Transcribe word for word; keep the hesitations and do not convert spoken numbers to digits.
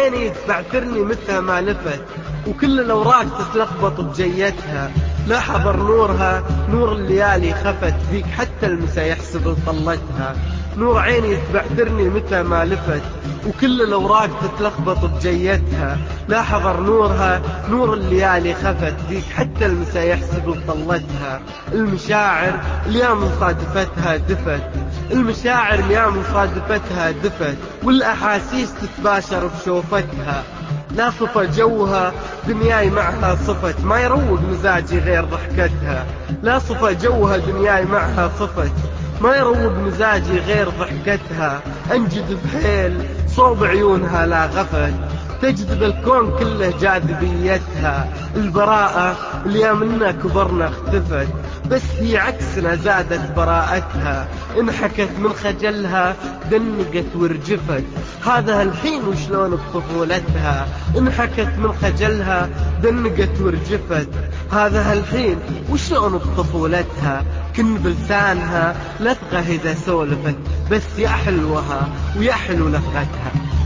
عيني تبعثرني مثل ما لفت، وكل الأوراق تتلخبط بجيتها، لا حضر نورها نور الليالي خفت، فيك حتى المسا يحسب طلتها. نور عيني تبعثرني مثل ما لفت، وكل الأوراق تتلخبط بجيتها، لا حضر نورها نور الليالي خفت، فيك حتى المسا يحسب طلتها. المشاعر اليوم صادفتها دفت، المشاعر اليوم صادفتها دفت، والأحاسيس تتباشر بشوفتها. لا صفى جوها دنياي معها صفت، ما يروق مزاجي غير ضحكتها. لا صفى جوها دنياي معها صفت، ما يروق مزاجي غير ضحكتها. انجذب حيل صوب عيونها لا غفت، تجذب الكون كله جاذبيتها. البراءة اليوم إنا كبرنا اختفت، بس هي عكسنا زادت براءتها. انحكت من خجلها دنقت ورجفت، هذا الحين وشلون بطفولتها. انحكت من خجلها دنقت ورجفت، هذا الحين وشلون بطفولتها. كن بلسانها لثغة إذا سولفت، بس يا حلوها ويا حلو لثغتها.